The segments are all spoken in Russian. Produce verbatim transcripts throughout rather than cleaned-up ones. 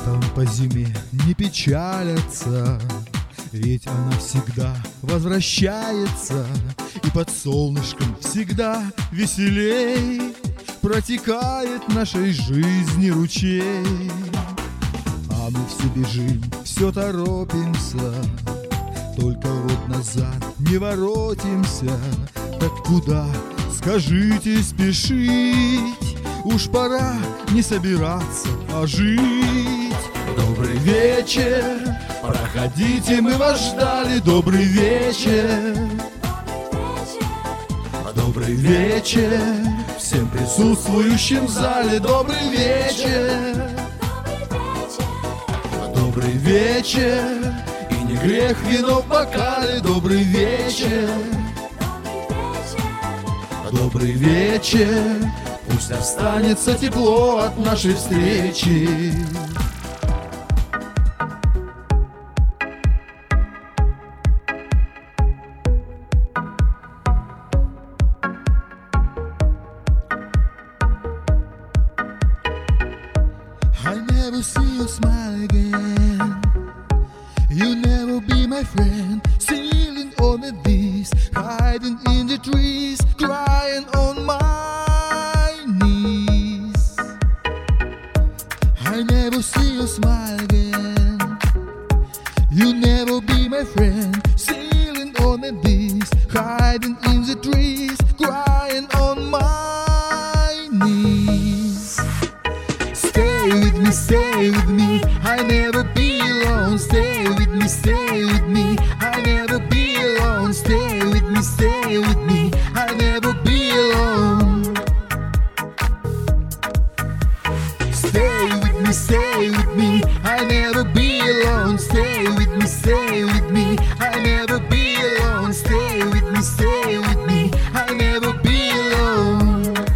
Летом по зиме не печалятся, ведь она всегда возвращается, и под солнышком всегда веселей протекает нашей жизни ручей. А мы все бежим, все торопимся, только вот назад не воротимся. Так куда, скажите, спешить? Уж пора не собираться, а жить. Добрый вечер, проходите, мы вас ждали. Добрый вечер, добрый вечер всем присутствующим в зале. Добрый вечер, добрый вечер, и не грех вино в бокале. Добрый вечер, добрый вечер, пусть останется тепло от нашей встречи. I never see you smile again. You never be my friend. Stealing on the beach, hiding in the trees, crying on my knees. I never see you smile again. You never be my friend. Stealing on the beach, hiding in the trees, crying on my knees. Stay with me, stay with me, I never be alone. Stay with me, stay with me, I never be alone. Stay with me, stay with me, I never be alone. Stay with me, stay with me, I never be alone. Stay with me, stay with me, I never be alone. Stay with me, stay with me, I never be alone.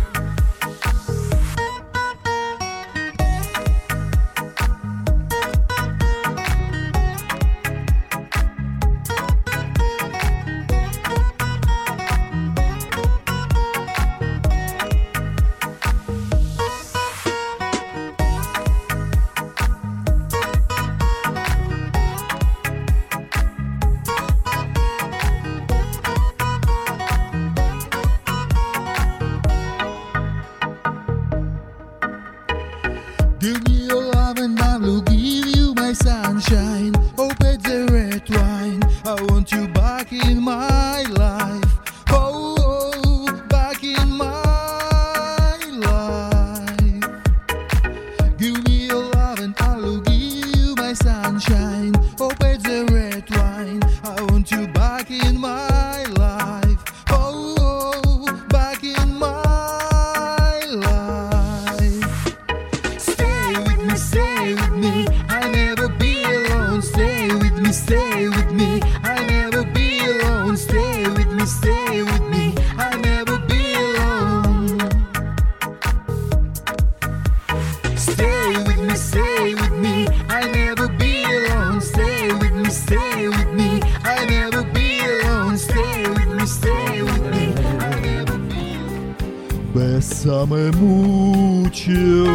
Give me your love and I will give you my sunshine. Open the red wine, I want you back in my life. Oh, oh, back in my life. Give me your love and I will give you my sunshine. Open the red wine, I want you back in my life. Oh, oh, back in my life. Stay with me, stay with me, I never be alone. Stay with me, stay with me, I never be alone. Stay with me, stay with me, I never be alone. Stay with me, stay with me, I never be alone. Stay with me, stay with me, I never be alone. Stay with me, stay with me, I never be alone. Bésame mucho,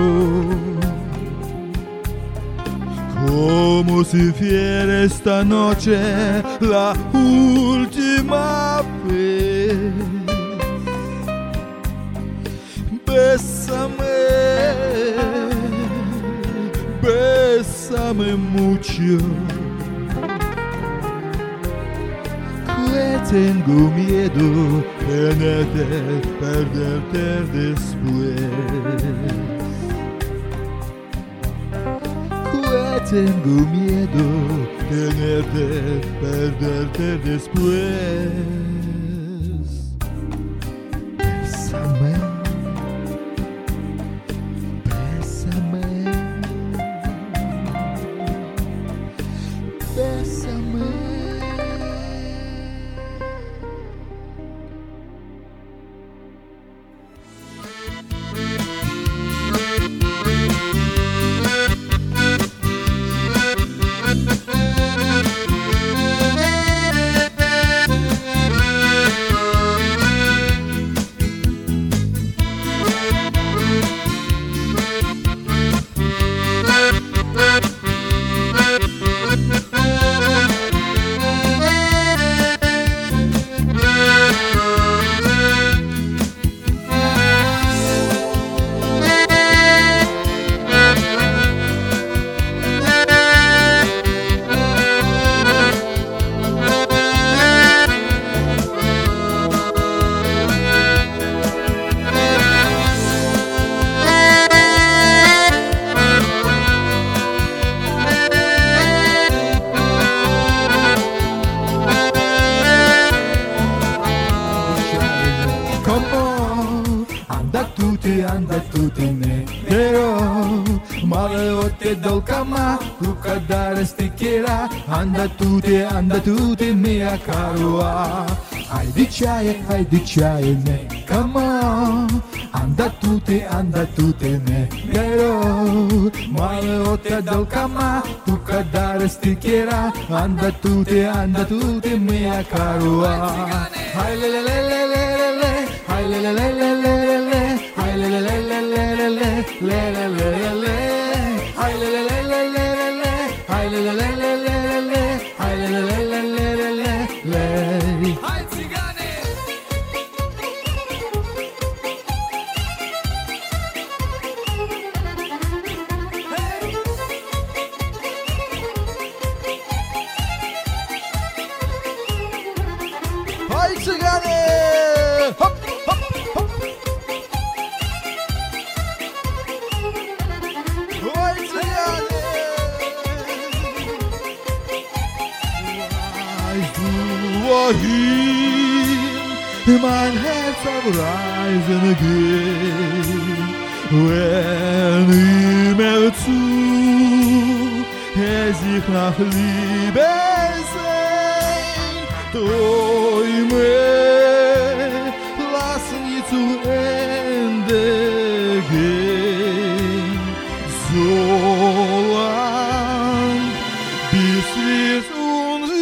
como si fuera esta noche la última vez. Bésame, bésame mucho, que tengo miedo tenerte, perderte después. Tengo miedo tenerte, perderte después. Bésame, bésame, bésame. Maleote del cama, lucadare stichera, anda tutte, anda tutte mia caroa. Hai diceie, hai diceie me, come on. Anda tutte, anda tutte me, pero. Maleote del cama, lucadare stichera, anda tutte, anda tutte mia caroa. Hai le le le le le le, hai le le le le le le, hai le le le le le le, le le le le. Hai le le le le le le, hai le le le le le, hai le le le le le le. Hai Zigane! Hai Zigane! Hop, hop, hop! Mein Herz am Reisen geht, wenn immer zu er sich nach Liebe sehnt. Träume lassen ihn zu Ende gehen, so lang bis wir uns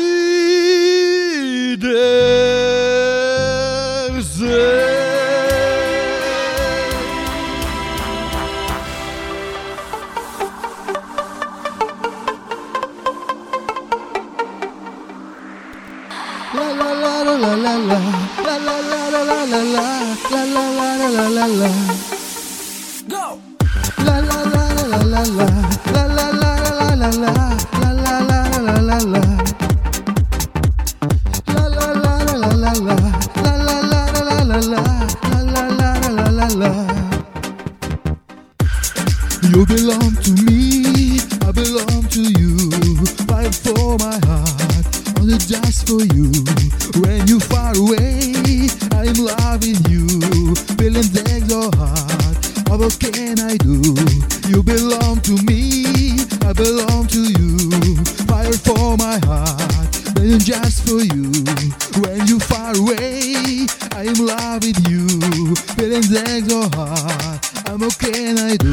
You belong to me, I belong to you. Fight for my heart, only just for you. When you far away, I'm loving you. Feeling takes your heart, what can I do? You belong to me, I belong to you. Fight for my heart, feeling just for you. When you far away, I'm loving you. Feeling takes your heart, and what can I do?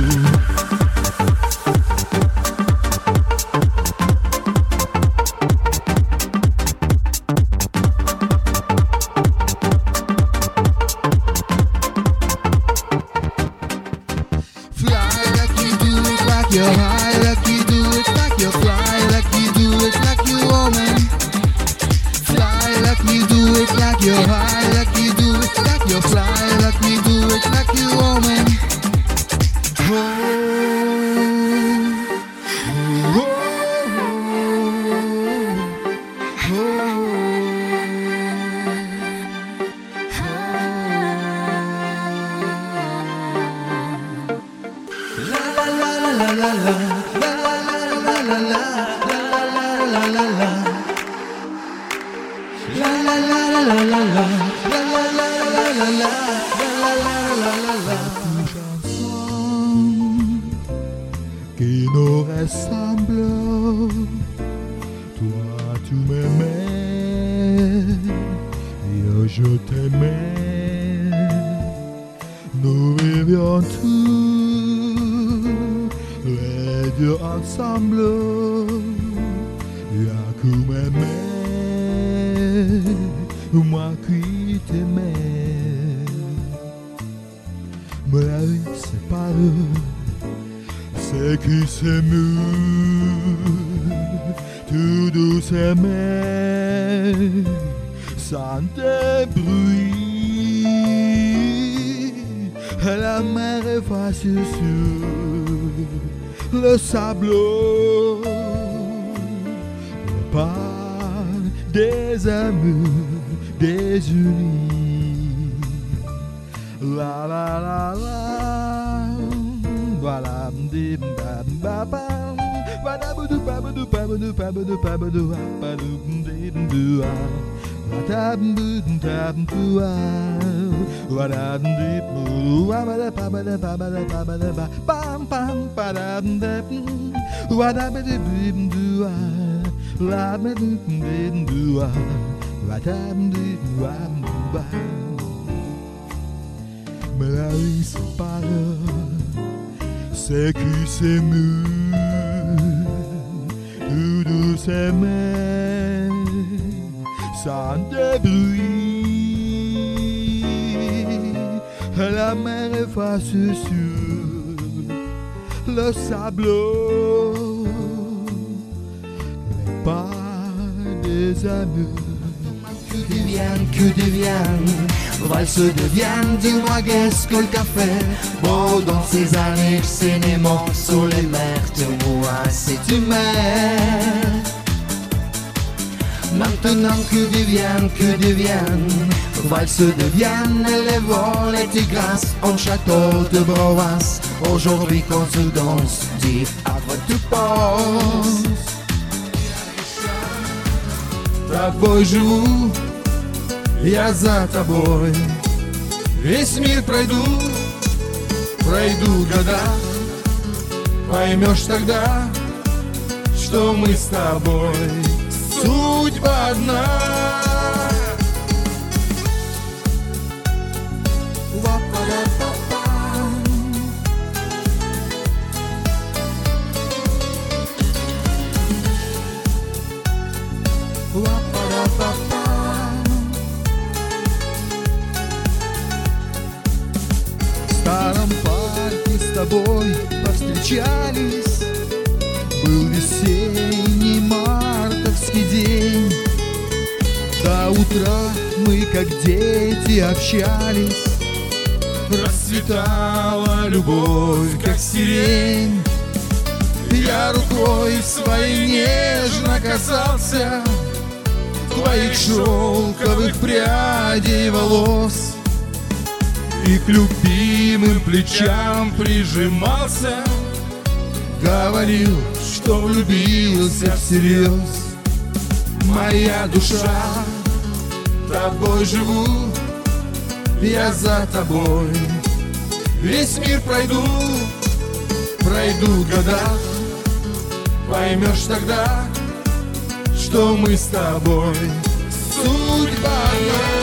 You high like you do it like you fly like you do it like you woman. Fly like you do it like you high like you do it like you fly like you do it like you woman. Oh, oh, oh, oh. La la la la la la la la la la la la la la. La la la la la la la la la la la la la la la. Qui nous ressemble, toi tu m'aimais, et je t'aimais, nous vivions tous les deux ensemble, y'a que m'aimais, moi qui t'aimais, mais la vie sépare. C'est qui s'émue, tout doucement, sans des bruits. La mer efface sur le sable, le pas des amours désunis. La la la la. Voilà, dim bam bam bam. Voilà, boudou babadou babadou babadou babadou babadou dim dou. Mais la vie c'est pas là, c'est qui s'émeut, tout doucement, sans de bruit. La mer efface sur le sable les pas des amours. Que devienne, que devienne, valse devienne, dis-moi qu'est-ce que le café. Beau dans ces années, cinéma, sur les mers, tu moi, c'est humain. Maintenant que devienne, que devienne, valse devienne, les vols, les tigresses, en château de Provence. Aujourd'hui qu'on se danse, dis à quoi tu penses. Тобой живу, я за тобой. Весь мир пройду, пройду года. Поймешь тогда, что мы с тобой судьба одна. В старом парке с тобой повстречались. Был весенний мартовский день. До утра мы как дети общались. Расцветала любовь, как сирень. Я рукой своей нежно касался твоих шелковых прядей волос и к любимым плечам прижимался. Говорил, что влюбился всерьез. Моя душа, тобой живу, я за тобой. Весь мир пройду, пройду года. Поймешь тогда, что мы с тобой судьба одна.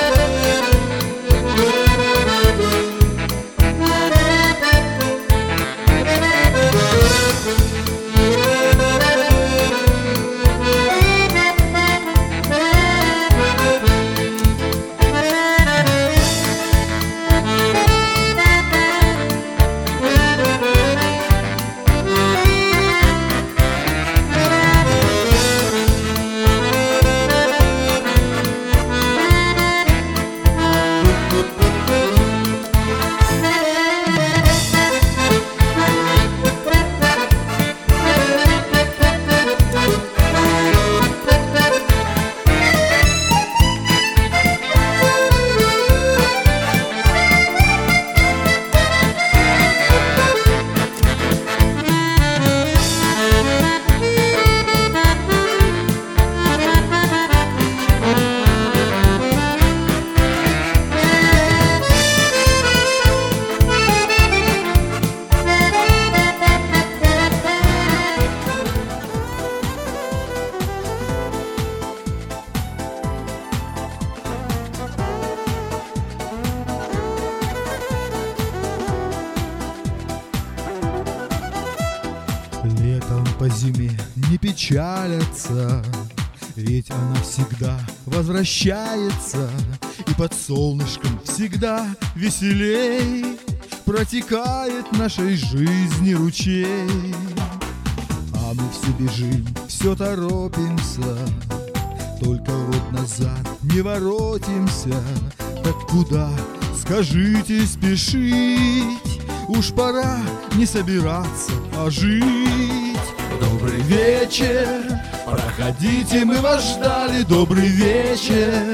Летом по зиме не печалятся, ведь она всегда возвращается. И под солнышком всегда веселей протекает нашей жизни ручей. А мы все бежим, все торопимся, только вот назад не воротимся. Так куда, скажите, спешить? Уж пора не собираться, а жить. Добрый вечер, проходите, мы вас ждали. Добрый вечер,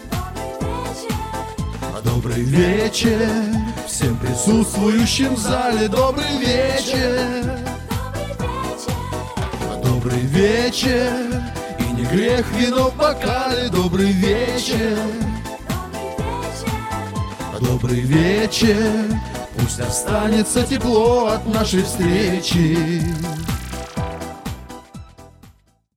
добрый вечер всем присутствующим в зале. Добрый вечер, добрый вечер. И не грех вино в бокале. Добрый вечер, добрый вечер. Пусть останется тепло от нашей встречи.